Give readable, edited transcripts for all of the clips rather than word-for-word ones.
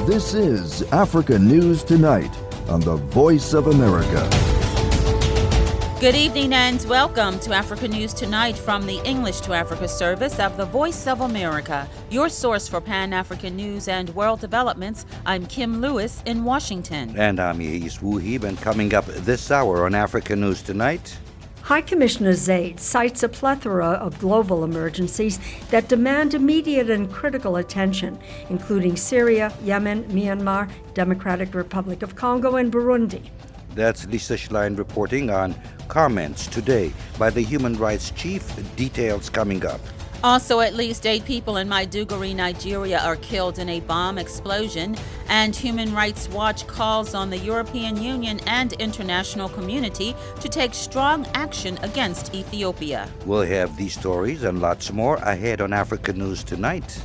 This is Africa News Tonight on the Voice of America. Good evening and welcome to Africa News Tonight from the English to Africa service of the Voice of America, your source for Pan-African news and world developments. I'm Kim Lewis in Washington. And I'm Yais Wuhib, and coming up this hour on Africa News Tonight... High Commissioner Zaid cites a plethora of global emergencies that demand immediate and critical attention, including Syria, Yemen, Myanmar, Democratic Republic of Congo, and Burundi. That's Lisa Schlein reporting on comments today by the Human Rights Chief. Details coming up. Also, at least 8 people in Maiduguri, Nigeria are killed in a bomb explosion, and Human Rights Watch calls on the European Union and international community to take strong action against Ethiopia. We'll have these stories and lots more ahead on Africa News Tonight.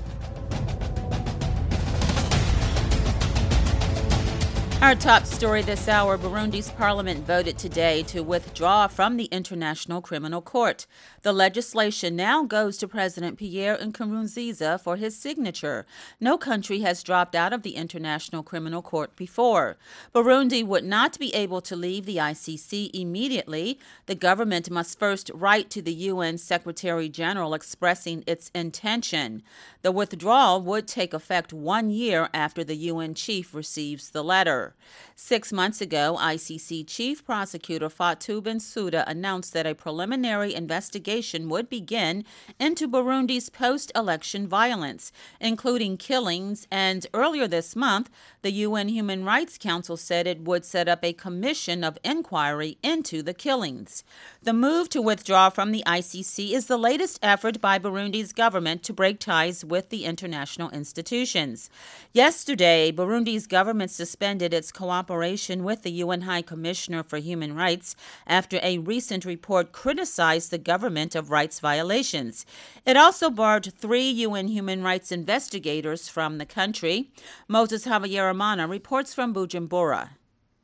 Our top story this hour, Burundi's parliament voted today to withdraw from the International Criminal Court. The legislation now goes to President Pierre Nkurunziza for his signature. No country has dropped out of the International Criminal Court before. Burundi would not be able to leave the ICC immediately. The government must first write to the UN Secretary General expressing its intention. The withdrawal would take effect 1 year after the UN chief receives the letter. 6 months ago, ICC Chief Prosecutor Fatou Bensouda announced that a preliminary investigation would begin into Burundi's post-election violence, including killings, and earlier this month, the UN Human Rights Council said it would set up a commission of inquiry into the killings. The move to withdraw from the ICC is the latest effort by Burundi's government to break ties with the international institutions. Yesterday, Burundi's government suspended its cooperation with the UN High Commissioner for Human Rights after a recent report criticized the government of rights violations. It also barred 3 UN human rights investigators from the country. Moses Havyarimana reports from Bujumbura.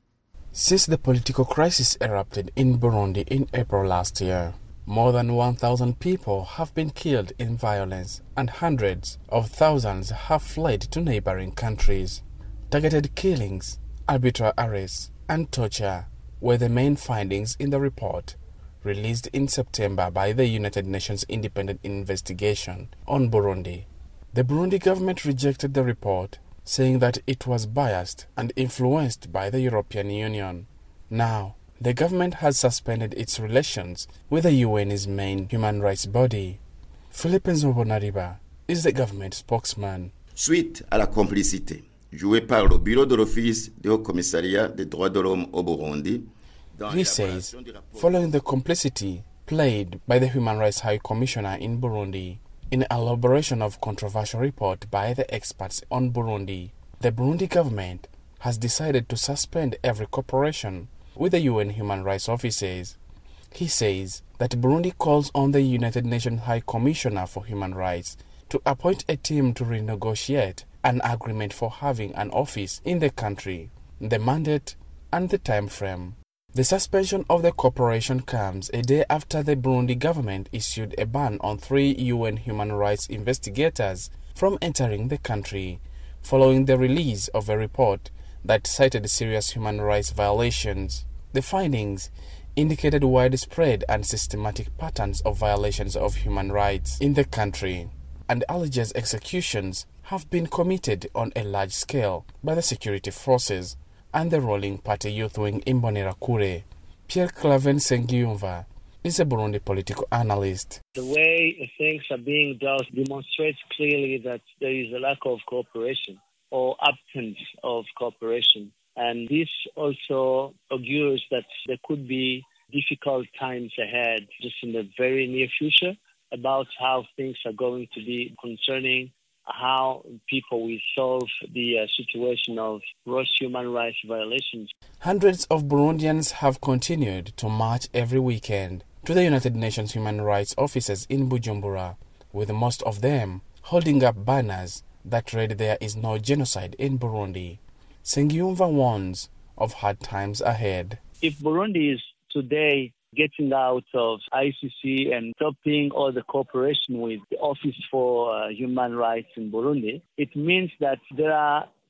Since the political crisis erupted in Burundi in April last year, more than 1,000 people have been killed in violence and hundreds of thousands have fled to neighboring countries. Targeted killings, arbitrary arrests, and torture were the main findings in the report released in September by the United Nations Independent Investigation on Burundi. The Burundi government rejected the report, saying that it was biased and influenced by the European Union. Now, the government has suspended its relations with the UN's main human rights body. Philippe Nzobonariba is the government spokesman. Suite à la complicité jouée par le Bureau de l'Office du Haut-Commissariat des droits de l'homme au Burundi, he says, following the complicity played by the Human Rights High Commissioner in Burundi in elaboration of controversial report by the experts on Burundi, the Burundi government has decided to suspend every cooperation with the UN human rights offices. He says that Burundi calls on the United Nations High Commissioner for Human Rights to appoint a team to renegotiate an agreement for having an office in the country, the mandate and the time frame. The suspension of the cooperation comes a day after the Burundi government issued a ban on 3 UN human rights investigators from entering the country, following the release of a report that cited serious human rights violations. The findings indicated widespread and systematic patterns of violations of human rights in the country, and alleged executions have been committed on a large scale by the security forces and the ruling party youth wing Imbonerakure. Pierre Claven Sengiyumva is a Burundi political analyst. The way things are being dealt demonstrates clearly that there is a lack of cooperation or absence of cooperation. And this also augurs that there could be difficult times ahead, just in the very near future, about how things are going to be concerning how people will solve the situation of gross human rights violations. Hundreds of Burundians have continued to march every weekend to the United Nations human rights offices in Bujumbura, with most of them holding up banners that read "There is no genocide in Burundi." Sengiyumva warns of hard times ahead. If Burundi is today getting out of ICC and stopping all the cooperation with the Office for Human Rights in Burundi, it means that there are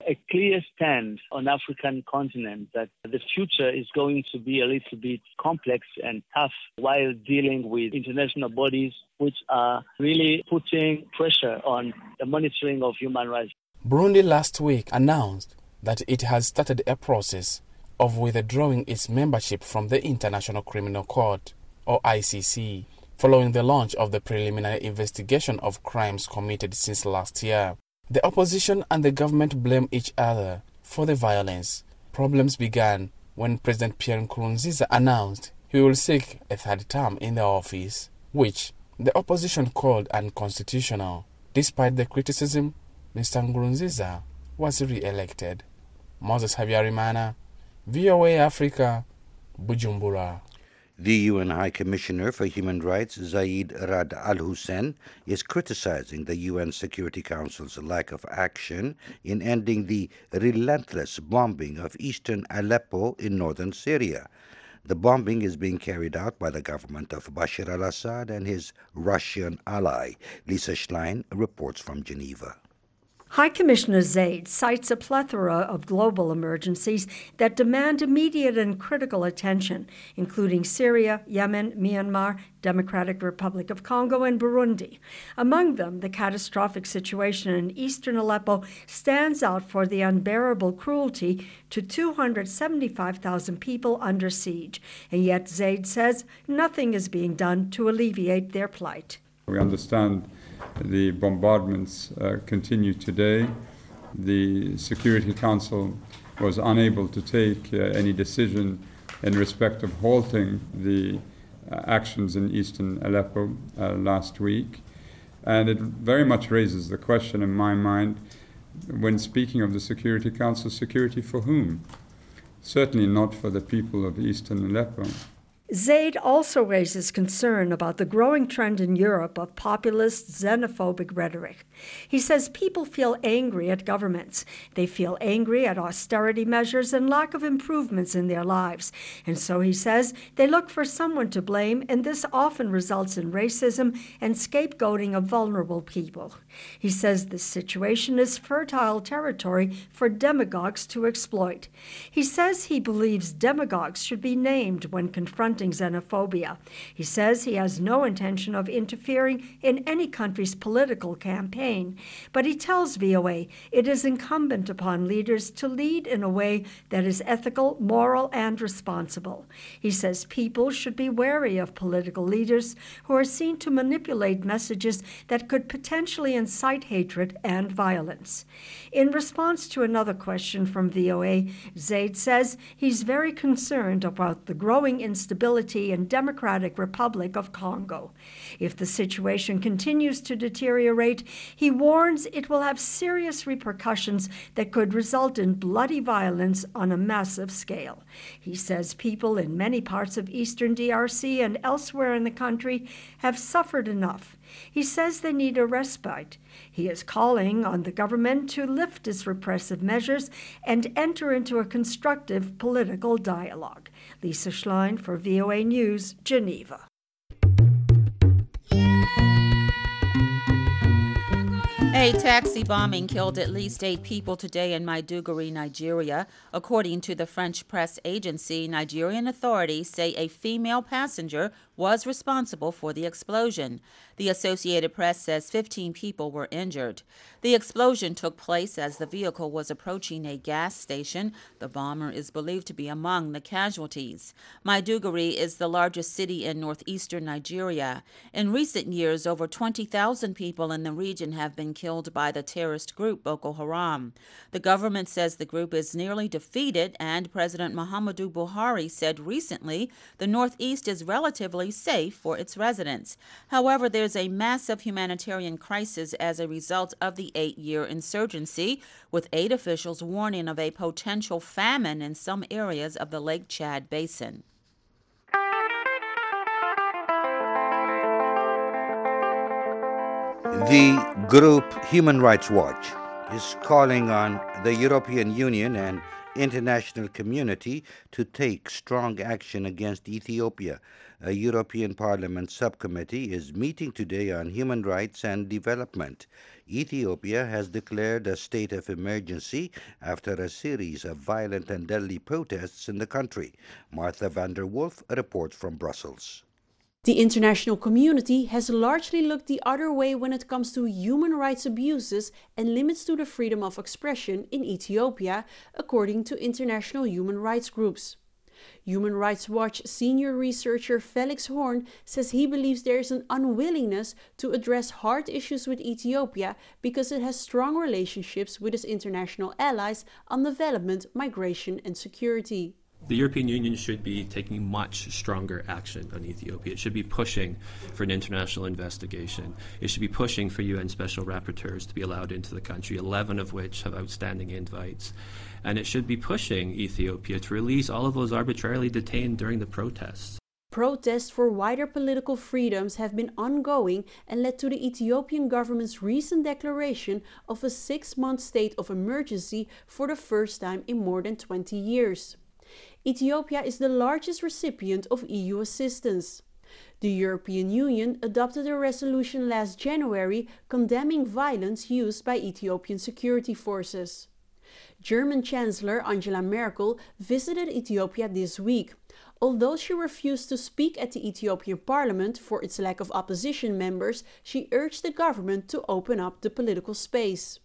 a clear stand on African continent that the future is going to be a little bit complex and tough while dealing with international bodies which are really putting pressure on the monitoring of human rights. Burundi last week announced that it has started a process of withdrawing its membership from the International Criminal Court, or ICC, following the launch of the preliminary investigation of crimes committed since last year. The opposition and the government blame each other for the violence. Problems began when President Pierre Nkurunziza announced he will seek a third term in the office, which the opposition called unconstitutional. Despite the criticism, Mr. Nkurunziza was re-elected. Moses Habyarimana, VOA Africa, Bujumbura. The UN High Commissioner for Human Rights, Zeid Ra'ad Al Hussein, is criticizing the UN Security Council's lack of action in ending the relentless bombing of eastern Aleppo in northern Syria. The bombing is being carried out by the government of Bashar al-Assad and his Russian ally. Lisa Schlein reports from Geneva. High Commissioner Zeid cites a plethora of global emergencies that demand immediate and critical attention, including Syria, Yemen, Myanmar, Democratic Republic of Congo, and Burundi. Among them, the catastrophic situation in eastern Aleppo stands out for the unbearable cruelty to 275,000 people under siege. And yet Zeid says nothing is being done to alleviate their plight. We understand the bombardments continue today. The Security Council was unable to take any decision in respect of halting the actions in eastern Aleppo last week. And it very much raises the question in my mind, when speaking of the Security Council, security for whom? Certainly not for the people of eastern Aleppo. Zeid also raises concern about the growing trend in Europe of populist, xenophobic rhetoric. He says people feel angry at governments. They feel angry at austerity measures and lack of improvements in their lives. And so he says they look for someone to blame, and this often results in racism and scapegoating of vulnerable people. He says this situation is fertile territory for demagogues to exploit. He says he believes demagogues should be named when confronting xenophobia. He says he has no intention of interfering in any country's political campaign, but he tells VOA it is incumbent upon leaders to lead in a way that is ethical, moral, and responsible. He says people should be wary of political leaders who are seen to manipulate messages that could potentially incite hatred and violence. In response to another question from VOA, Zeid says he's very concerned about the growing instability in Democratic Republic of Congo. If the situation continues to deteriorate, he warns it will have serious repercussions that could result in bloody violence on a massive scale. He says people in many parts of eastern DRC and elsewhere in the country have suffered enough. He says they need a respite. He is calling on the government to lift its repressive measures and enter into a constructive political dialogue. Lisa Schlein for VOA News, Geneva. A taxi bombing killed at least 8 people today in Maiduguri, Nigeria. According to the French press agency, Nigerian authorities say a female passenger was responsible for the explosion. The Associated Press says 15 people were injured. The explosion took place as the vehicle was approaching a gas station. The bomber is believed to be among the casualties. Maiduguri is the largest city in northeastern Nigeria. In recent years, over 20,000 people in the region have been killed by the terrorist group Boko Haram. The government says the group is nearly defeated, and President Muhammadu Buhari said recently the Northeast is relatively safe for its residents. However, there's a massive humanitarian crisis as a result of the 8-year insurgency, with aid officials warning of a potential famine in some areas of the Lake Chad Basin. The group Human Rights Watch is calling on the European Union and international community to take strong action against Ethiopia. A European Parliament subcommittee is meeting today on human rights and development. Ethiopia has declared a state of emergency after a series of violent and deadly protests in the country. Martha van der Wolf reports from Brussels. The international community has largely looked the other way when it comes to human rights abuses and limits to the freedom of expression in Ethiopia, according to international human rights groups. Human Rights Watch senior researcher Felix Horn says he believes there is an unwillingness to address hard issues with Ethiopia because it has strong relationships with its international allies on development, migration and security. The European Union should be taking much stronger action on Ethiopia. It should be pushing for an international investigation. It should be pushing for UN special rapporteurs to be allowed into the country, 11 of which have outstanding invites. And it should be pushing Ethiopia to release all of those arbitrarily detained during the protests. Protests for wider political freedoms have been ongoing and led to the Ethiopian government's recent declaration of a 6-month state of emergency for the first time in more than 20 years. Ethiopia is the largest recipient of EU assistance. The European Union adopted a resolution last January condemning violence used by Ethiopian security forces. German Chancellor Angela Merkel visited Ethiopia this week. Although she refused to speak at the Ethiopian parliament for its lack of opposition members, she urged the government to open up the political space.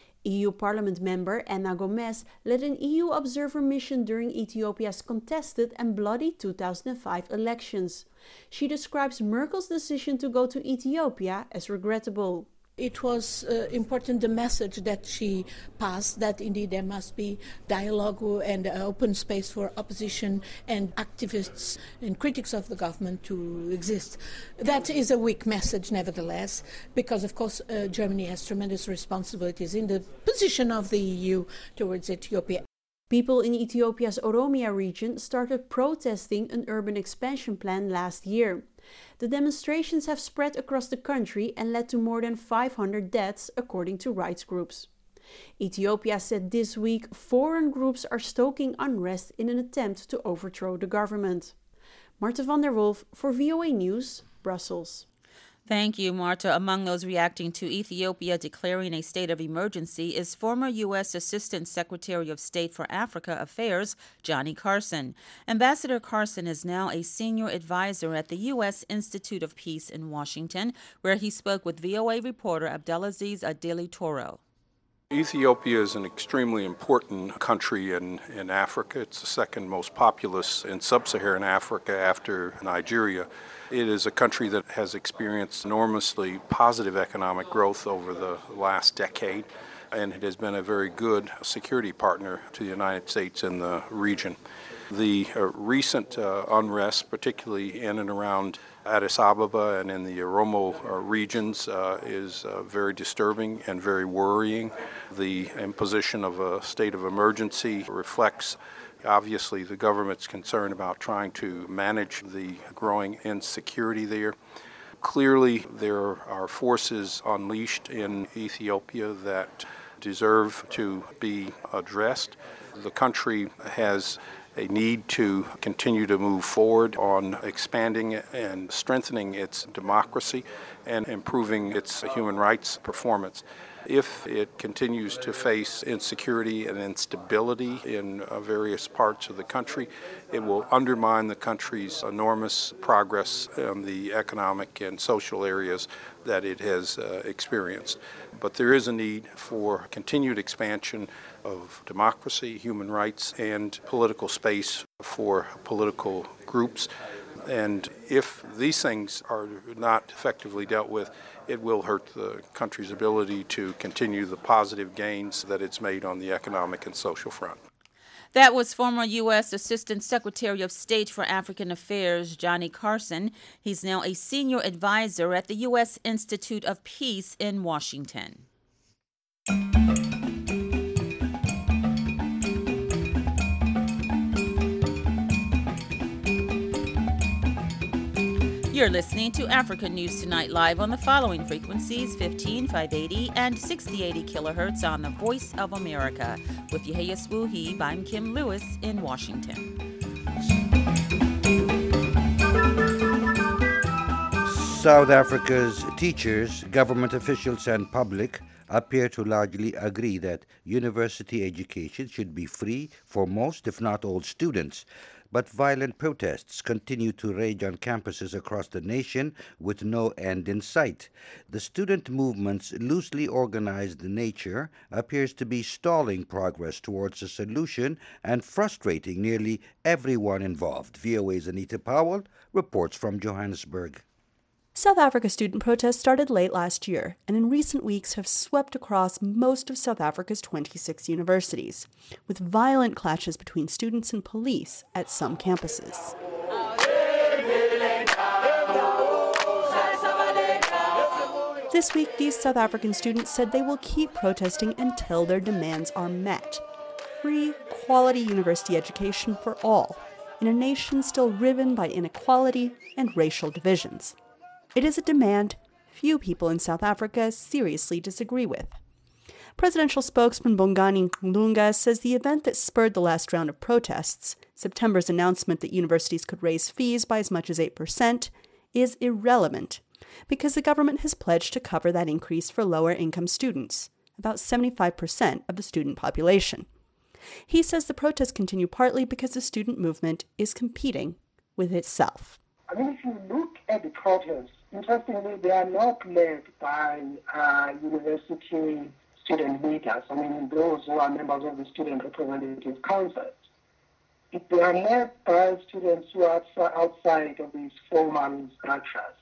EU Parliament member Anna Gomez led an EU observer mission during Ethiopia's contested and bloody 2005 elections. She describes Merkel's decision to go to Ethiopia as regrettable. It was important, the message that she passed, that indeed there must be dialogue and open space for opposition and activists and critics of the government to exist. That is a weak message, nevertheless, because, of course, Germany has tremendous responsibilities in the position of the EU towards Ethiopia. People in Ethiopia's Oromia region started protesting an urban expansion plan last year. The demonstrations have spread across the country and led to more than 500 deaths, according to rights groups. Ethiopia said this week foreign groups are stoking unrest in an attempt to overthrow the government. Martha van der Wolf for VOA News, Brussels. Thank you, Marta. Among those reacting to Ethiopia declaring a state of emergency is former U.S. Assistant Secretary of State for Africa Affairs, Johnny Carson. Ambassador Carson is now a senior advisor at the U.S. Institute of Peace in Washington, where he spoke with VOA reporter Abdelaziz Adili Toro. Ethiopia is an extremely important country in Africa. It's the second most populous in sub-Saharan Africa after Nigeria. It is a country that has experienced enormously positive economic growth over the last decade, and it has been a very good security partner to the United States in the region. The recent unrest, particularly in and around Addis Ababa and in the Oromo regions, is very disturbing and very worrying. The imposition of a state of emergency reflects obviously the government's concern about trying to manage the growing insecurity there. Clearly, there are forces unleashed in Ethiopia that deserve to be addressed. The country has a need to continue to move forward on expanding and strengthening its democracy and improving its human rights performance. If it continues to face insecurity and instability in various parts of the country, it will undermine the country's enormous progress in the economic and social areas that it has experienced. But there is a need for continued expansion of democracy, human rights, and political space for political groups. And if these things are not effectively dealt with, it will hurt the country's ability to continue the positive gains that it's made on the economic and social front. That was former U.S. Assistant Secretary of State for African Affairs, Johnny Carson. He's now a senior advisor at the U.S. Institute of Peace in Washington. You're listening to Africa News Tonight live on the following frequencies: 15, 580, and 6080 kilohertz on the Voice of America. With Yehia Swuhib, I'm Kim Lewis in Washington. South Africa's teachers, government officials, and public appear to largely agree that university education should be free for most, if not all, students. But violent protests continue to rage on campuses across the nation with no end in sight. The student movement's loosely organized nature appears to be stalling progress towards a solution and frustrating nearly everyone involved. VOA's Anita Powell reports from Johannesburg. South Africa student protests started late last year and in recent weeks have swept across most of South Africa's 26 universities, with violent clashes between students and police at some campuses. This week, these South African students said they will keep protesting until their demands are met. Free, quality university education for all, in a nation still riven by inequality and racial divisions. It is a demand few people in South Africa seriously disagree with. Presidential spokesman Bongani Lunga says the event that spurred the last round of protests, September's announcement that universities could raise fees by as much as 8%, is irrelevant because the government has pledged to cover that increase for lower-income students, about 75% of the student population. He says the protests continue partly because the student movement is competing with itself. I mean, if you look at the protests, interestingly, they are not led by university student leaders. I mean, those who are members of the Student Representative Council. They are led by students who are outside of these formal structures.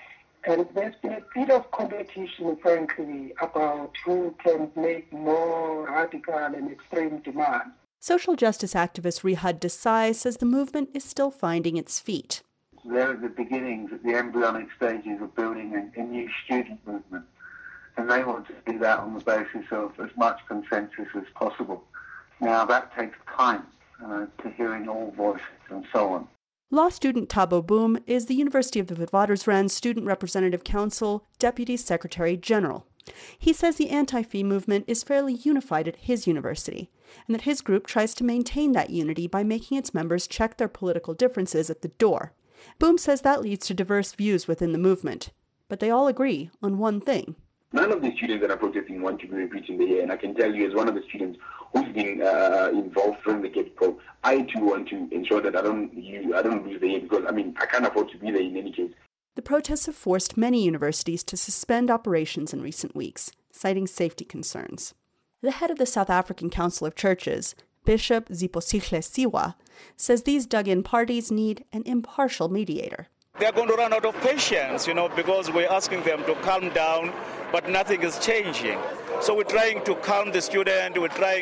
And there's been a bit of competition, frankly, about who can make more radical and extreme demands. Social justice activist Rihad Desai says the movement is still finding its feet. They're at the beginnings, at the embryonic stages of building a new student movement. And they want to do that on the basis of as much consensus as possible. Now, that takes time to hearing all voices and so on. Law student Thabo Boom is the University of the Witwatersrand Student Representative Council Deputy Secretary General. He says the anti-fee movement is fairly unified at his university, and that his group tries to maintain that unity by making its members check their political differences at the door. Boom says that leads to diverse views within the movement, but they all agree on one thing. None of the students that are protesting want to be repeating the year, and I can tell you as one of the students who's been involved from the get-go, I too want to ensure that I don't lose the year because, I can't afford to be there in any case. The protests have forced many universities to suspend operations in recent weeks, citing safety concerns. The head of the South African Council of Churches, Bishop Ziposihle Siwa, says these dug-in parties need an impartial mediator. They're going to run out of patience, because we're asking them to calm down, but nothing is changing. So we're trying to calm the student, we're trying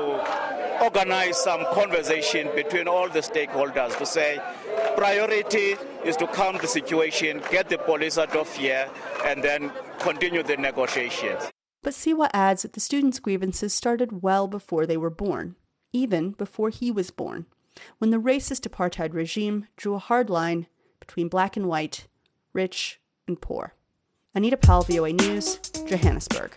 to organize some conversation between all the stakeholders to say priority is to calm the situation, get the police out of here, and then continue the negotiations. But Siwa adds that the students' grievances started well before they were born, even before he was born, when the racist apartheid regime drew a hard line between black and white, rich and poor. Anita Powell, VOA News, Johannesburg.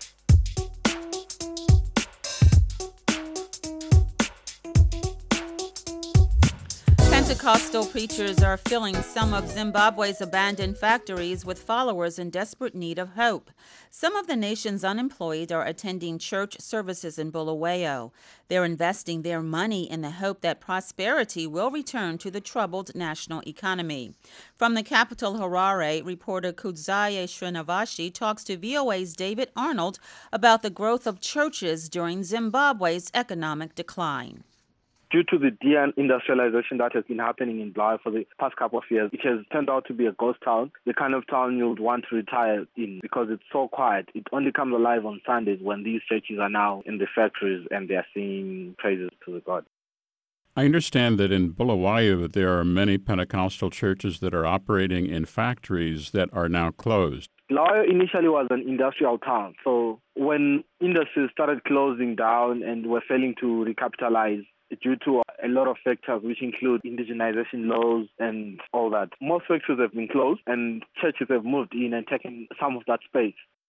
Pentecostal preachers are filling some of Zimbabwe's abandoned factories with followers in desperate need of hope. Some of the nation's unemployed are attending church services in Bulawayo. They're investing their money in the hope that prosperity will return to the troubled national economy. From the capital, Harare, reporter Kudzaye Srinavashi talks to VOA's David Arnold about the growth of churches during Zimbabwe's economic decline. Due to the deindustrialization that has been happening in Bulawayo for the past couple of years, it has turned out to be a ghost town, the kind of town you would want to retire in because it's so quiet. It only comes alive on Sundays when these churches are now in the factories and they are singing praises to the God. I understand that in Bulawayo there are many Pentecostal churches that are operating in factories that are now closed. Bulawayo initially was an industrial town, so when industries started closing down and were failing to recapitalize, due to a lot of factors, which include indigenization laws and all that. Most factories have been closed and churches have moved in and taken some of that space.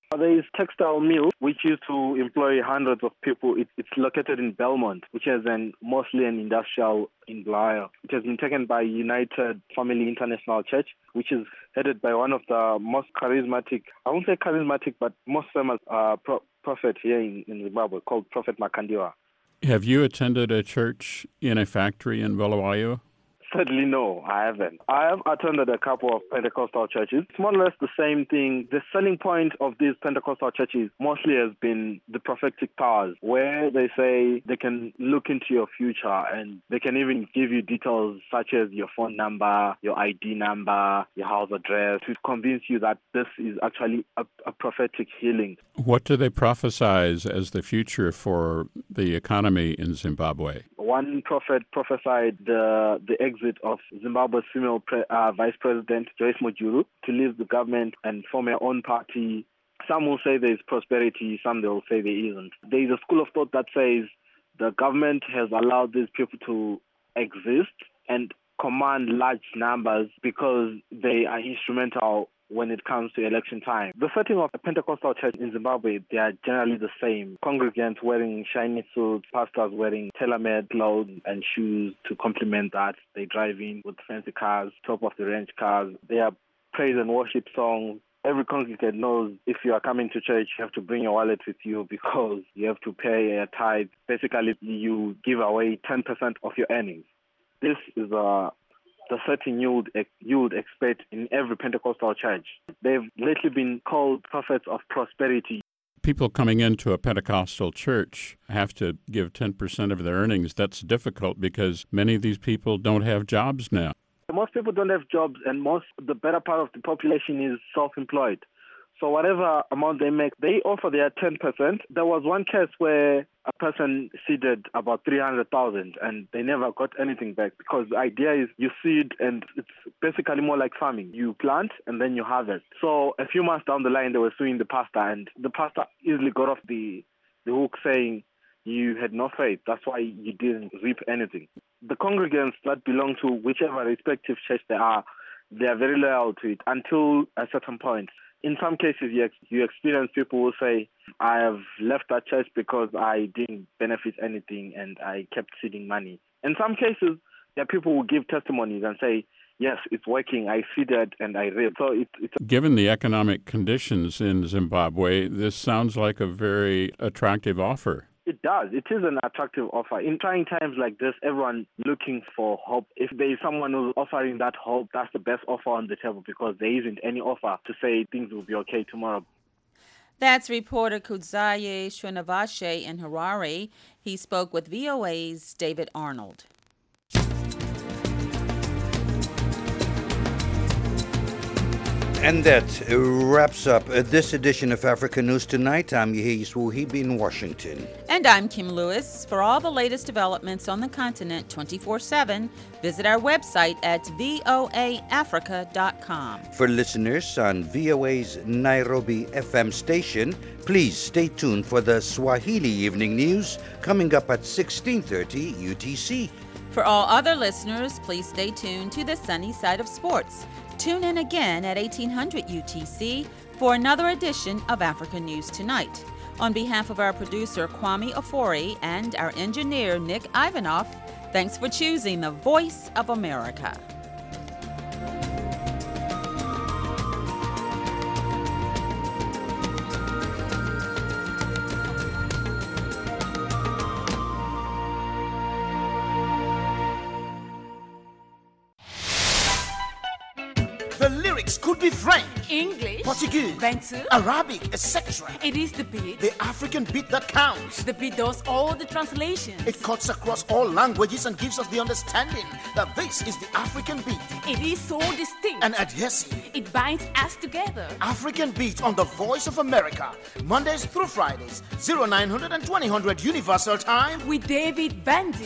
There is textile mill, which used to employ hundreds of people. It's located in Belmont, which is mostly an industrial in Blair. It has been taken by United Family International Church, which is headed by one of the most charismatic, I won't say charismatic, but most famous prophet here in Zimbabwe, called Prophet Makandiwa. Have you attended a church in a factory in Bulawayo? Sadly, no, I haven't. I have attended a couple of Pentecostal churches. It's more or less the same thing. The selling point of these Pentecostal churches mostly has been the prophetic powers, where they say they can look into your future and they can even give you details such as your phone number, your ID number, your house address, to convince you that this is actually a prophetic healing. What do they prophesize as the future for the economy in Zimbabwe? One prophet prophesied the exit of Zimbabwe's female vice president, Joyce Mujuru, to leave the government and form her own party. Some will say there's prosperity, some will say there isn't. There is a school of thought that says the government has allowed these people to exist and command large numbers because they are instrumental when it comes to election time. The setting of a Pentecostal church in Zimbabwe, they are generally the same. Congregants wearing shiny suits, pastors wearing tailor-made clothes and shoes to complement that. They drive in with fancy cars, top-of-the-range cars. They are praise and worship songs. Every congregant knows if you are coming to church, you have to bring your wallet with you because you have to pay a tithe. Basically, you give away 10% of your earnings. This is the setting you would expect in every Pentecostal church. They've lately been called prophets of prosperity. People coming into a Pentecostal church have to give 10% of their earnings. That's difficult because many of these people don't have jobs now. Most people don't have jobs, and the better part of the population is self-employed. So whatever amount they make, they offer their 10%. There was one case where a person seeded about 300,000 and they never got anything back because the idea is you seed and it's basically more like farming. You plant and then you harvest. So a few months down the line, they were suing the pastor, and the pastor easily got off the hook saying, you had no faith. That's why you didn't reap anything. The congregants that belong to whichever respective church they are very loyal to it until a certain point. In some cases, you experience people who say, I have left that church because I didn't benefit anything and I kept seeding money. In some cases, there are people who give testimonies and say, yes, it's working, I seeded and I reaped. So it's Given the economic conditions in Zimbabwe, this sounds like a very attractive offer. It does. It is an attractive offer. In trying times like this, everyone looking for hope. If there is someone who's offering that hope, that's the best offer on the table because there isn't any offer to say things will be okay tomorrow. That's reporter Kudzaye Srinivashe in Harare. He spoke with VOA's David Arnold. And that wraps up this edition of Africa News Tonight. I'm Yehi Swuhibi in Washington. And I'm Kim Lewis. For all the latest developments on the continent 24/7, visit our website at voaafrica.com. For listeners on VOA's Nairobi FM station, please stay tuned for the Swahili Evening News coming up at 16:30 UTC. For all other listeners, please stay tuned to the sunny side of sports. Tune in again at 1800 UTC for another edition of Africa News Tonight. On behalf of our producer Kwame Ofori and our engineer Nick Ivanoff, thanks for choosing the Voice of America. The lyrics could be French, English, Portuguese, Bantu, Arabic, etc. It is the beat. The African beat that counts. The beat does all the translations. It cuts across all languages and gives us the understanding that this is the African beat. It is so distinct and adhesive. It binds us together. African beat on the Voice of America, Mondays through Fridays, 0900 and 2000 Universal Time with David Bandy.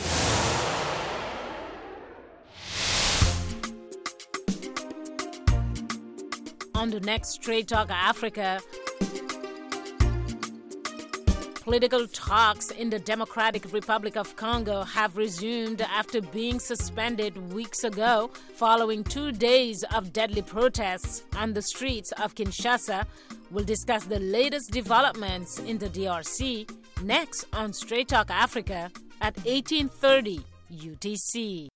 On the next Straight Talk Africa, Political talks in the Democratic Republic of Congo have resumed after being suspended weeks ago following 2 days of deadly protests on the streets of Kinshasa. We'll discuss the latest developments in the DRC next on Straight Talk Africa at 18:30 UTC.